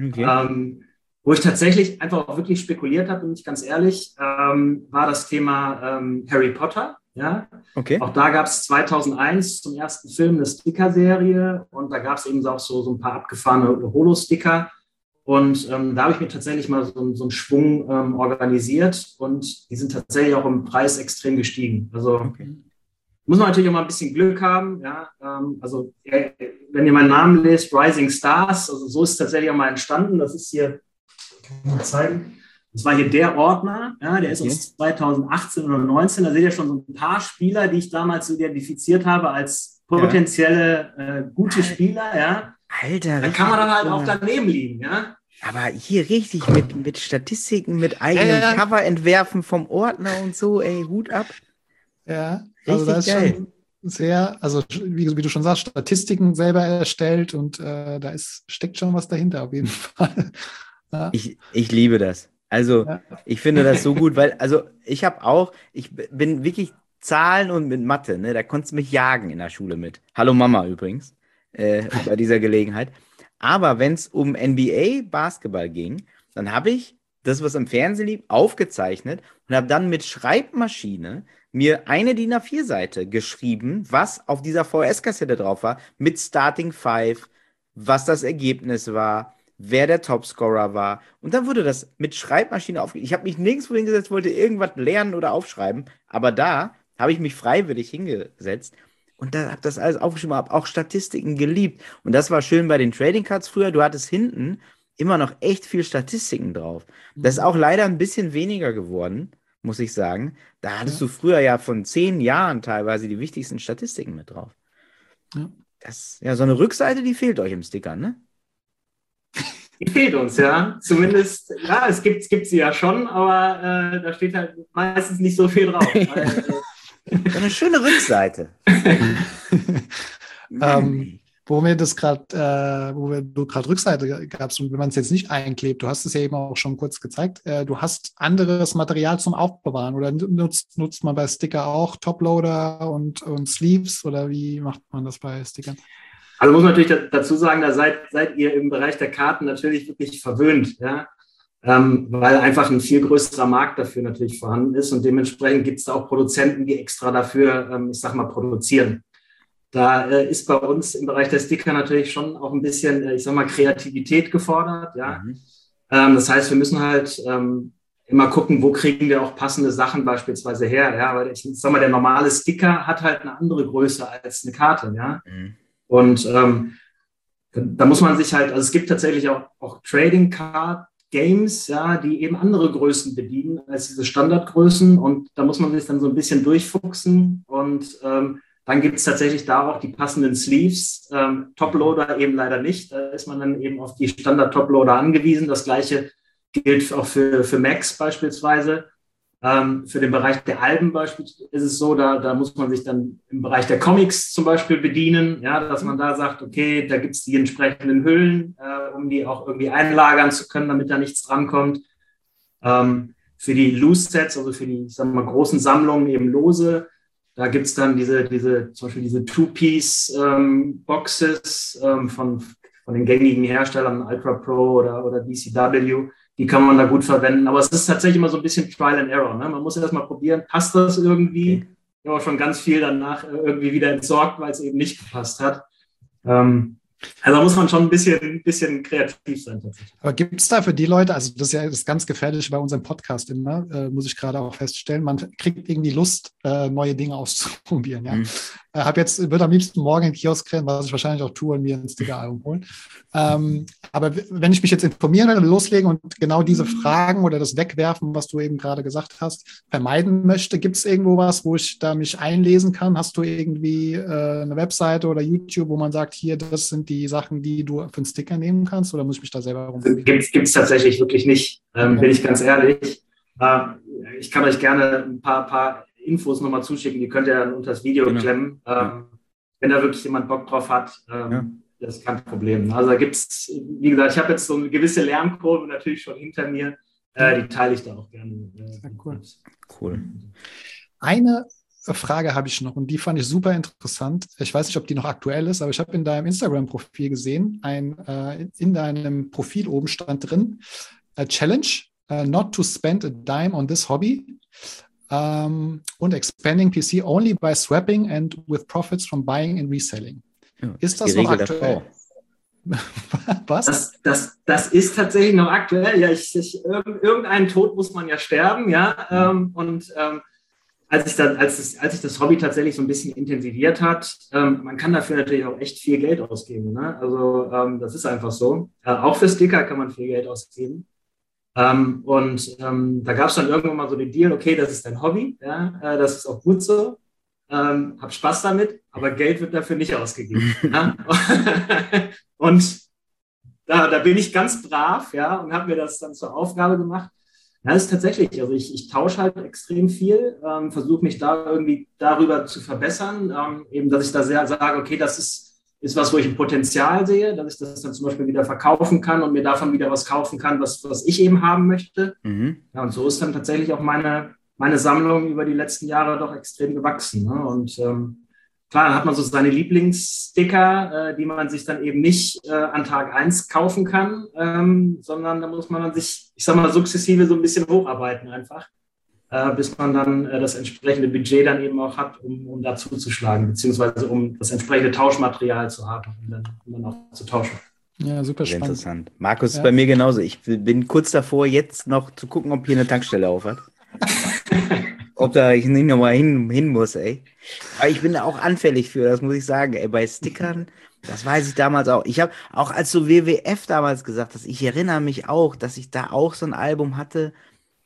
wo ich tatsächlich einfach auch wirklich spekuliert habe, bin ich ganz ehrlich, war das Thema Harry Potter. Ja, okay. Auch da gab es 2001 zum ersten Film eine Sticker-Serie und da gab es eben auch so ein paar abgefahrene Holo-Sticker und da habe ich mir tatsächlich mal so einen Schwung organisiert und die sind tatsächlich auch im Preis extrem gestiegen. Also muss man natürlich auch mal ein bisschen Glück haben. Ja? Also wenn ihr meinen Namen lest, Rising Stars, also so ist es tatsächlich auch mal entstanden. Das ist hier, kann ich mal zeigen. Das war hier der Ordner, ja, der ist aus 2018 oder 2019. Da seht ihr schon so ein paar Spieler, die ich damals so identifiziert habe als potenzielle gute Spieler. Ja. Alter, da kann man dann halt auch daneben liegen. Ja. Aber hier richtig mit Statistiken, mit eigenem Coverentwerfen vom Ordner und so, ey, Hut ab. Ja, also das ist geil. Schon sehr, also wie du schon sagst, Statistiken selber erstellt und da steckt schon was dahinter auf jeden Fall. Ja. Ich liebe das. Also ich finde das so gut, weil, also ich bin wirklich Zahlen und mit Mathe, ne, da konntest du mich jagen in der Schule mit. Hallo Mama übrigens, bei dieser Gelegenheit. Aber wenn es um NBA-Basketball ging, dann habe ich das, was im Fernsehen lief, aufgezeichnet und habe dann mit Schreibmaschine mir eine DIN A4-Seite geschrieben, was auf dieser VHS-Kassette drauf war, mit Starting Five, was das Ergebnis war, wer der Topscorer war. Und dann wurde das mit Schreibmaschine aufgeschrieben. Ich habe mich nirgendwo hingesetzt, wollte irgendwas lernen oder aufschreiben, aber da habe ich mich freiwillig hingesetzt und da habe das alles aufgeschrieben, habe auch Statistiken geliebt. Und das war schön bei den Trading Cards früher. Du hattest hinten immer noch echt viel Statistiken drauf. Das ist auch leider ein bisschen weniger geworden. muss ich sagen. Da hattest du früher ja von 10 Jahren teilweise die wichtigsten Statistiken mit drauf. Ja. So eine Rückseite, die fehlt euch im Sticker, ne? Die fehlt uns, ja. Zumindest, ja, es gibt sie ja schon, aber da steht halt meistens nicht so viel drauf. So eine schöne Rückseite. Wo du gerade Rückseite gabst und wenn man es jetzt nicht einklebt, du hast es ja eben auch schon kurz gezeigt, du hast anderes Material zum Aufbewahren oder nutzt man bei Sticker auch Toploader und Sleeves oder wie macht man das bei Stickern? Also muss man natürlich dazu sagen, da seid ihr im Bereich der Karten natürlich wirklich verwöhnt, ja, weil einfach ein viel größerer Markt dafür natürlich vorhanden ist und dementsprechend gibt es da auch Produzenten, die extra dafür, ich sag mal, produzieren. Da ist bei uns im Bereich der Sticker natürlich schon auch ein bisschen, ich sag mal, Kreativität gefordert, ja. Das heißt, wir müssen halt immer gucken, wo kriegen wir auch passende Sachen beispielsweise her, ja, weil ich sag mal, der normale Sticker hat halt eine andere Größe als eine Karte, ja. Und da muss man sich halt, also es gibt tatsächlich auch Trading Card Games, ja, die eben andere Größen bedienen als diese Standardgrößen und da muss man sich dann so ein bisschen durchfuchsen und dann gibt es tatsächlich da auch die passenden Sleeves. Toploader eben leider nicht. Da ist man dann eben auf die Standard-Toploader angewiesen. Das Gleiche gilt auch für Macs beispielsweise. Für den Bereich der Alben beispielsweise ist es so, da muss man sich dann im Bereich der Comics zum Beispiel bedienen, ja, dass man da sagt, okay, da gibt es die entsprechenden Hüllen, um die auch irgendwie einlagern zu können, damit da nichts drankommt. Für die Loose-Sets, also für die, ich sag mal, großen Sammlungen eben lose, da gibt es dann zum Beispiel diese Two-Piece-Boxes von den gängigen Herstellern, Ultra Pro oder DCW. Die kann man da gut verwenden. Aber es ist tatsächlich immer so ein bisschen Trial and Error. Ne? Man muss erst mal probieren, passt das irgendwie? Ich habe auch schon ganz viel danach irgendwie wieder entsorgt, weil es eben nicht gepasst hat. Also da muss man schon ein bisschen kreativ sein tatsächlich. Aber gibt es da für die Leute, also das ist ja das ganz Gefährliche bei unserem Podcast immer, muss ich gerade auch feststellen, man kriegt irgendwie Lust, neue Dinge auszuprobieren. Ja? Würde am liebsten morgen in den Kiosk rennen, was ich wahrscheinlich auch tue und mir ein Sticker-Album holen. Aber wenn ich mich jetzt informieren will, loslegen und genau diese Fragen oder das Wegwerfen, was du eben gerade gesagt hast, vermeiden möchte, gibt es irgendwo was, wo ich da mich einlesen kann? Hast du irgendwie eine Webseite oder YouTube, wo man sagt, hier, das sind die Sachen, die du für einen Sticker nehmen kannst, oder muss ich mich da selber rumprobieren? Gibt es tatsächlich wirklich nicht, bin ich ganz ehrlich. Ich kann euch gerne ein paar Infos nochmal zuschicken, die könnt ihr dann unter das Video klemmen. Wenn da wirklich jemand Bock drauf hat, das ist kein Problem. Also da gibt es, wie gesagt, ich habe jetzt so eine gewisse Lernkurve natürlich schon hinter mir, die teile ich da auch gerne. Cool. Eine Frage habe ich noch und die fand ich super interessant. Ich weiß nicht, ob die noch aktuell ist, aber ich habe in deinem Instagram-Profil gesehen, in deinem Profil oben stand drin, Challenge, not to spend a dime on this hobby und expanding PC only by swapping and with profits from buying and reselling. Ja, ist das noch aktuell? Was? Das ist tatsächlich noch aktuell. Ja, irgendeinen Tod muss man ja sterben, ja. Als sich das Hobby tatsächlich so ein bisschen intensiviert hat, man kann dafür natürlich auch echt viel Geld ausgeben. Ne? Also das ist einfach so. Auch für Sticker kann man viel Geld ausgeben. Da gab es dann irgendwann mal so den Deal, okay, das ist dein Hobby, ja, das ist auch gut so. Hab Spaß damit, aber Geld wird dafür nicht ausgegeben. Ja? Und da bin ich ganz brav, ja, und habe mir das dann zur Aufgabe gemacht. Ja, das ist tatsächlich, also ich tausche halt extrem viel, versuche mich da irgendwie darüber zu verbessern, eben, dass ich da sehr sage, okay, das ist was, wo ich ein Potenzial sehe, dass ich das dann zum Beispiel wieder verkaufen kann und mir davon wieder was kaufen kann, was ich eben haben möchte. Ja, und so ist dann tatsächlich auch meine Sammlung über die letzten Jahre doch extrem gewachsen. Ne? Und klar, dann hat man so seine Lieblingssticker, die man sich dann eben nicht an Tag 1 kaufen kann, sondern da muss man dann sich, ich sag mal, sukzessive so ein bisschen hocharbeiten einfach, bis man dann das entsprechende Budget dann eben auch hat, um da zuzuschlagen, beziehungsweise um das entsprechende Tauschmaterial zu haben, um dann auch zu tauschen. Ja, super spannend. Interessant. Markus, ist bei mir genauso. Ich bin kurz davor, jetzt noch zu gucken, ob hier eine Tankstelle auf hat. Ob da ich nicht nochmal hin muss, ey. Aber ich bin da auch anfällig für, das muss ich sagen, ey. Bei Stickern, das weiß ich damals auch. Ich habe auch, als so WWF damals gesagt hast, ich erinnere mich auch, dass ich da auch so ein Album hatte.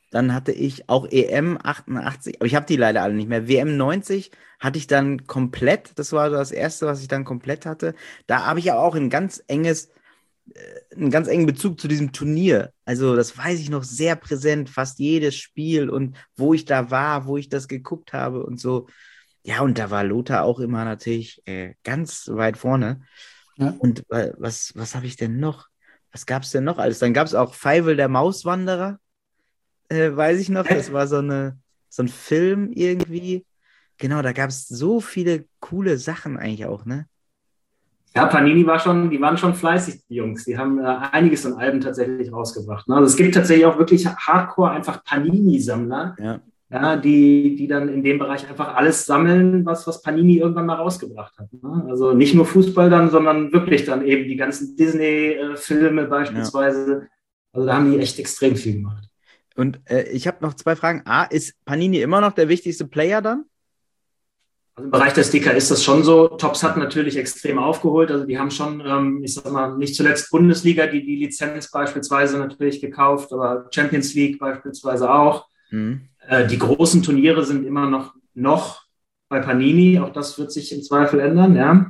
Dann hatte ich auch EM 88, aber ich habe die leider alle nicht mehr. WM 90 hatte ich dann komplett. Das war das erste, was ich dann komplett hatte. Da habe ich aber auch einen ganz engen Bezug zu diesem Turnier. Also das weiß ich noch sehr präsent, fast jedes Spiel und wo ich da war, wo ich das geguckt habe und so. Ja, und da war Lothar auch immer natürlich ganz weit vorne. Ja. Und was habe ich denn noch? Was gab es denn noch alles? Dann gab es auch Feivel der Mauswanderer, weiß ich noch. Das war so ein Film irgendwie. Genau, da gab es so viele coole Sachen eigentlich auch, ne? Ja, Panini die waren schon fleißig, die Jungs. Die haben einiges an Alben tatsächlich rausgebracht. Ne? Also es gibt tatsächlich auch wirklich Hardcore einfach Panini-Sammler, die dann in dem Bereich einfach alles sammeln, was Panini irgendwann mal rausgebracht hat. Ne? Also nicht nur Fußball dann, sondern wirklich dann eben die ganzen Disney-Filme beispielsweise. Ja. Also da haben die echt extrem viel gemacht. Und ich habe noch 2 Fragen. A, ist Panini immer noch der wichtigste Player dann? Also im Bereich der Sticker ist das schon so. Topps hat natürlich extrem aufgeholt. Also die haben schon, ich sag mal, nicht zuletzt Bundesliga, die Lizenz beispielsweise natürlich gekauft, aber Champions League beispielsweise auch. Mhm. Die großen Turniere sind immer noch bei Panini. Auch das wird sich im Zweifel ändern, ja.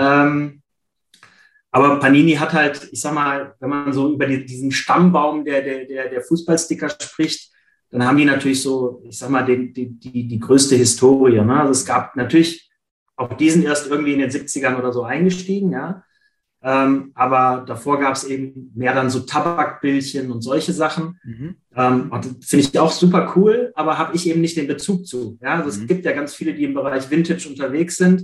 Aber Panini hat halt, ich sag mal, wenn man so über diesen Stammbaum der Fußballsticker spricht, dann haben die natürlich so, ich sag mal, die größte Historie. Ne? Also es gab natürlich auch diesen erst irgendwie in den 70ern oder so eingestiegen, ja. Aber davor gab es eben mehr dann so Tabakbildchen und solche Sachen. Mhm. Und finde ich auch super cool, aber habe ich eben nicht den Bezug zu. Ja? Also es gibt ja ganz viele, die im Bereich Vintage unterwegs sind.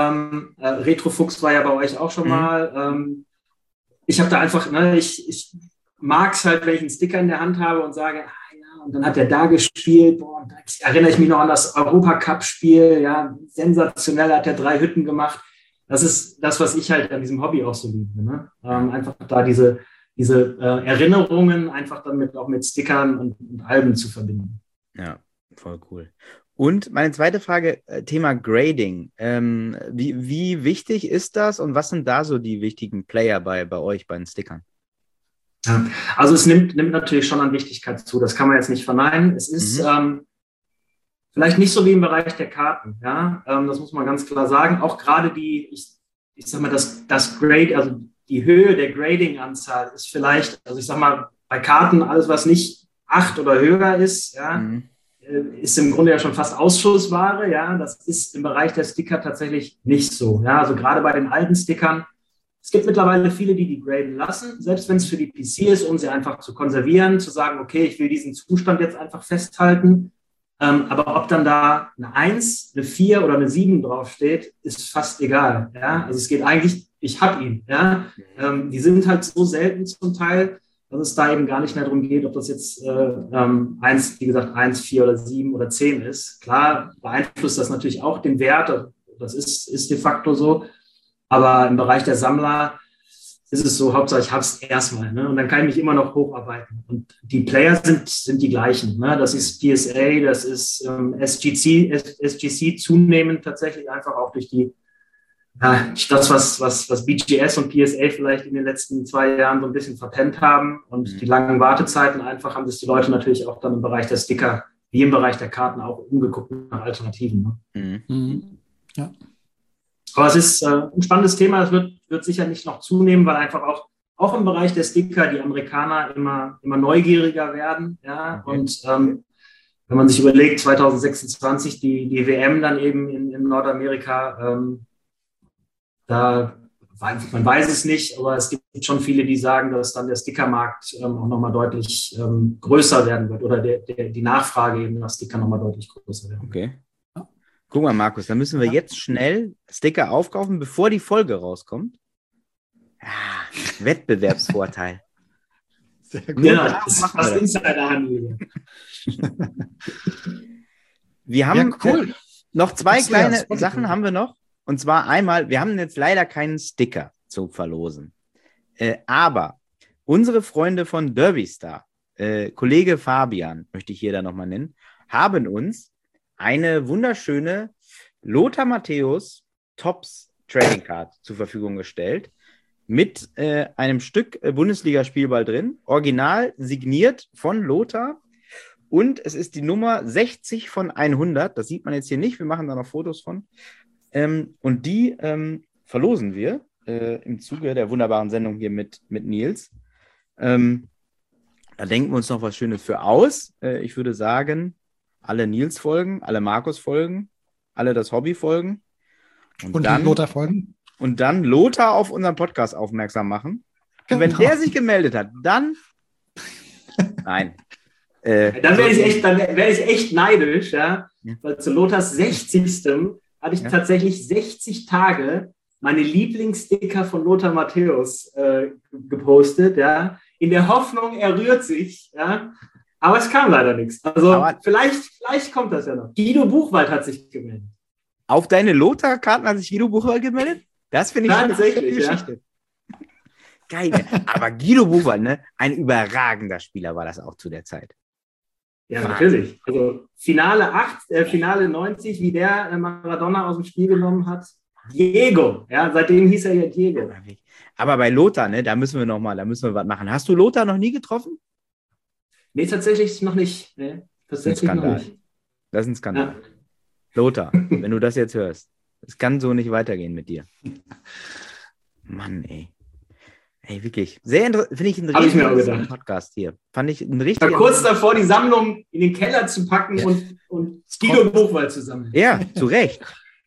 Retrofuchs war ja bei euch auch schon mal. Ich habe da einfach, ne, ich mag es halt, wenn ich einen Sticker in der Hand habe und sage, und dann hat er da gespielt. Boah, da erinnere ich mich noch an das Europacup-Spiel. Ja, sensationell, hat er 3 Hütten gemacht. Das ist das, was ich halt an diesem Hobby auch so liebe. Ne? Einfach da diese Erinnerungen einfach dann auch mit Stickern und Alben zu verbinden. Ja, voll cool. Und meine zweite Frage, Thema Grading. Wie wichtig ist das und was sind da so die wichtigen Player bei euch, bei den Stickern? Ja, also es nimmt natürlich schon an Wichtigkeit zu, das kann man jetzt nicht verneinen. Es ist vielleicht nicht so wie im Bereich der Karten, ja, das muss man ganz klar sagen. Auch gerade ich sag mal, das Grade, also die Höhe der Grading-Anzahl ist vielleicht, also ich sag mal, bei Karten alles, was nicht 8 oder höher ist, ja, ist im Grunde ja schon fast Ausschussware, ja, das ist im Bereich der Sticker tatsächlich nicht so, ja, also gerade bei den alten Stickern. Es gibt mittlerweile viele, die graden lassen, selbst wenn es für die PC ist, um sie einfach zu konservieren, zu sagen, okay, ich will diesen Zustand jetzt einfach festhalten. Aber ob dann da eine 1, eine 4 oder eine 7 draufsteht, ist fast egal. Ja? Also es geht eigentlich, ich habe ihn. Ja? Die sind halt so selten zum Teil, dass es da eben gar nicht mehr darum geht, ob das jetzt 1, wie gesagt, 1, 4 oder 7 oder 10 ist. Klar beeinflusst das natürlich auch den Wert, das ist de facto so. Aber im Bereich der Sammler ist es so, Hauptsache ich habe es erstmal. Ne? Und dann kann ich mich immer noch hocharbeiten. Und die Player sind die gleichen. Ne? Das ist PSA, das ist SGC zunehmend tatsächlich einfach auch durch das, was BGS und PSA vielleicht in den letzten 2 Jahren so ein bisschen verpennt haben. Und die langen Wartezeiten einfach haben sich die Leute natürlich auch dann im Bereich der Sticker, wie im Bereich der Karten auch umgeguckt nach Alternativen. Ne? Ja. Aber es ist ein spannendes Thema, es wird sicher nicht noch zunehmen, weil einfach auch im Bereich der Sticker die Amerikaner immer neugieriger werden. Ja? Okay. Und wenn man sich überlegt, 2026 die WM dann eben in Nordamerika, man weiß es nicht, aber es gibt schon viele, die sagen, dass dann der Stickermarkt auch nochmal deutlich größer werden wird oder die Nachfrage eben nach Sticker nochmal deutlich größer werden wird. Okay. Guck mal, Markus, dann müssen wir jetzt schnell Sticker aufkaufen, bevor die Folge rauskommt. Wettbewerbsvorteil. Sehr gut. Ja, das ist fast Insider-Handel. Wir haben noch 2 kleine Sachen haben wir noch. Und zwar einmal, wir haben jetzt leider keinen Sticker zu verlosen. Aber unsere Freunde von Derbystar, Kollege Fabian, möchte ich hier dann nochmal nennen, haben uns eine wunderschöne Lothar Matthäus Topps Trading Card zur Verfügung gestellt mit einem Stück Bundesliga-Spielball drin, original signiert von Lothar Und es ist die Nummer 60 von 100. Das sieht man jetzt hier nicht. Wir machen da noch Fotos von. Und die verlosen wir im Zuge der wunderbaren Sendung hier mit Nils. Da denken wir uns noch was Schönes für aus. Ich würde sagen, alle Nils folgen, alle Markus folgen, alle das Hobby folgen. Und dann Lothar folgen. Und dann Lothar auf unseren Podcast aufmerksam machen. Und wenn der sich gemeldet hat, dann... Nein. Dann wäre ich echt neidisch, ja. Weil zu Lothars 60. hatte ich tatsächlich 60 Tage meine Lieblingssticker von Lothar Matthäus gepostet, ja, in der Hoffnung, er rührt sich, ja. Aber es kam leider nichts. Also vielleicht kommt das ja noch. Guido Buchwald hat sich gemeldet. Auf deine Lothar-Karten hat sich Guido Buchwald gemeldet? Das finde ich tatsächlich eine Geschichte. Ja. Geil. Aber Guido Buchwald, ne, ein überragender Spieler war das auch zu der Zeit. Ja, natürlich. Also Finale 90, wie der Maradona aus dem Spiel genommen hat. Diego. Ja, seitdem hieß er ja Diego. Aber bei Lothar, ne, da müssen wir was machen. Hast du Lothar noch nie getroffen? Nee, tatsächlich noch nicht. Nee, tatsächlich noch nicht. Das ist ein Skandal. Ja. Lothar, wenn du das jetzt hörst, es kann so nicht weitergehen mit dir. Mann, ey. Ey, wirklich. Sehr interessant. Finde ich einen richtigen Podcast hier. Fand ich einen richtigen. War kurz davor, die Sammlung in den Keller zu packen und Guido Buchwald zu sammeln. Ja, zu Recht.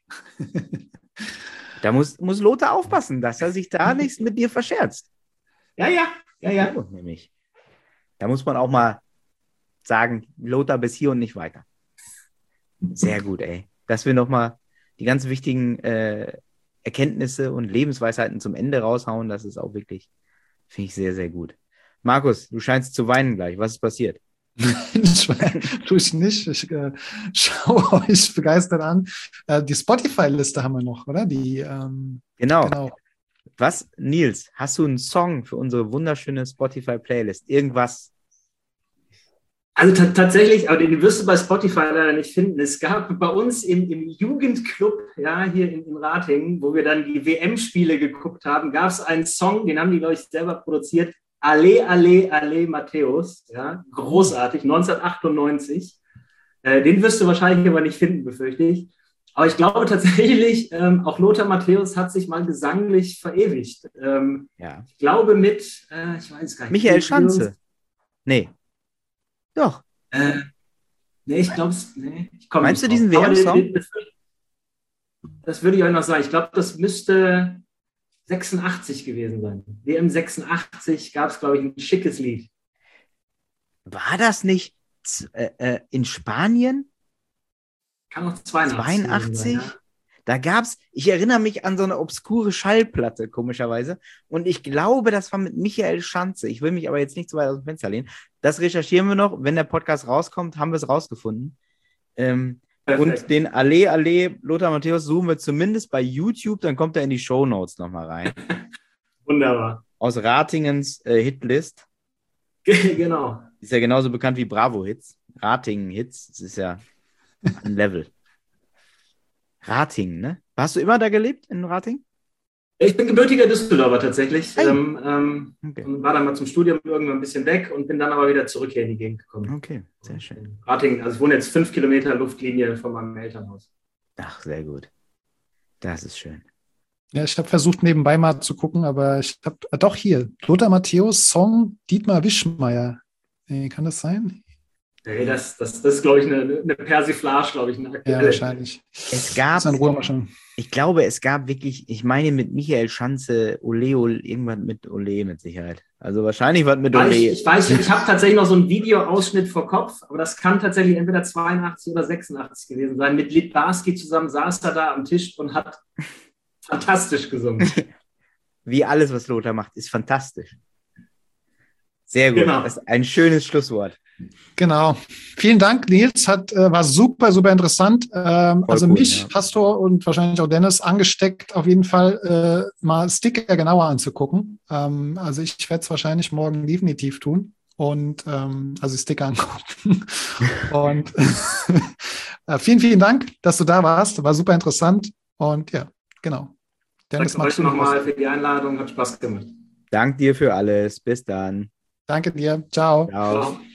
Da muss Lothar aufpassen, dass er sich da nichts mit dir verscherzt. Ja. So, nämlich. Da muss man auch mal sagen, Lothar bis hier und nicht weiter. Sehr gut, ey. Dass wir nochmal die ganz wichtigen Erkenntnisse und Lebensweisheiten zum Ende raushauen, das ist auch wirklich, finde ich sehr, sehr gut. Markus, du scheinst zu weinen gleich. Was ist passiert? Tue ich nicht. Ich schaue euch begeistert an. Die Spotify-Liste haben wir noch, oder? Genau. Was, Nils, hast du einen Song für unsere wunderschöne Spotify-Playlist? Irgendwas? Also tatsächlich, aber den wirst du bei Spotify leider nicht finden. Es gab bei uns im Jugendclub, ja, hier in Ratingen, wo wir dann die WM-Spiele geguckt haben, gab es einen Song, den haben die, glaube ich, selber produziert. Alle, alle, alle Matthäus, ja, großartig, 1998. Den wirst du wahrscheinlich aber nicht finden, befürchte ich. Aber ich glaube tatsächlich, auch Lothar Matthäus hat sich mal gesanglich verewigt. Ich glaube mit, ich weiß gar nicht. Michael Schanze. Nee. Doch. Nee, ich glaube es, nee. Meinst du diesen WM-Song? Das würde ich euch noch sagen. Ich glaube, das müsste 86 gewesen sein. WM 86 gab es, glaube ich, ein schickes Lied. War das nicht in Spanien? Kann auch 82 sein, ja. Da gab es, ich erinnere mich an so eine obskure Schallplatte, komischerweise. Und ich glaube, das war mit Michael Schanze. Ich will mich aber jetzt nicht so weit aus dem Fenster lehnen. Das recherchieren wir noch. Wenn der Podcast rauskommt, haben wir es rausgefunden. Und den Alle Lothar Matthäus suchen wir zumindest bei YouTube. Dann kommt er in die Shownotes nochmal rein. Wunderbar. Aus Ratingens Hitlist. Genau. Ist ja genauso bekannt wie Bravo-Hits. Ratingen-Hits. Das ist ja ein Level. Ratingen, ne? Hast du immer da gelebt, in Ratingen? Ich bin gebürtiger Düsseldorfer tatsächlich. Hey. Okay. Und war dann mal zum Studium irgendwann ein bisschen weg und bin dann aber wieder zurück hier in die Gegend gekommen. Okay, sehr schön. Ratingen, also ich wohne jetzt 5 Kilometer Luftlinie von meinem Elternhaus. Ach, sehr gut. Das ist schön. Ja, ich habe versucht, nebenbei mal zu gucken, aber ich habe, doch hier, Lothar Matthäus, Song Dietmar Wischmeier. Kann das sein? Nee, das ist, glaube ich, eine Persiflage, glaube ich. Ja, wahrscheinlich. Es gab, ich glaube, es gab wirklich, ich meine mit Michael Schanze, irgendwas mit Ole mit Sicherheit. Also wahrscheinlich was mit Ole. Ich weiß nicht, ich habe tatsächlich noch so einen Videoausschnitt vor Kopf, aber das kann tatsächlich entweder 82 oder 86 gewesen sein. Mit Litbarski zusammen saß er da am Tisch und hat fantastisch gesungen. Wie alles, was Lothar macht, ist fantastisch. Sehr gut, genau. Das ist ein schönes Schlusswort. Genau. Vielen Dank, Nils. War super, super interessant. Also cool, mich, Pastor und wahrscheinlich auch Dennis angesteckt, auf jeden Fall mal Sticker genauer anzugucken. Also ich werde es wahrscheinlich morgen definitiv tun und also Sticker angucken. Und vielen, vielen Dank, dass du da warst. War super interessant. Und ja, genau. Dennis, danke euch nochmal für die Einladung. Hat Spaß gemacht. Dank dir für alles. Bis dann. Danke dir. Ciao. Ciao.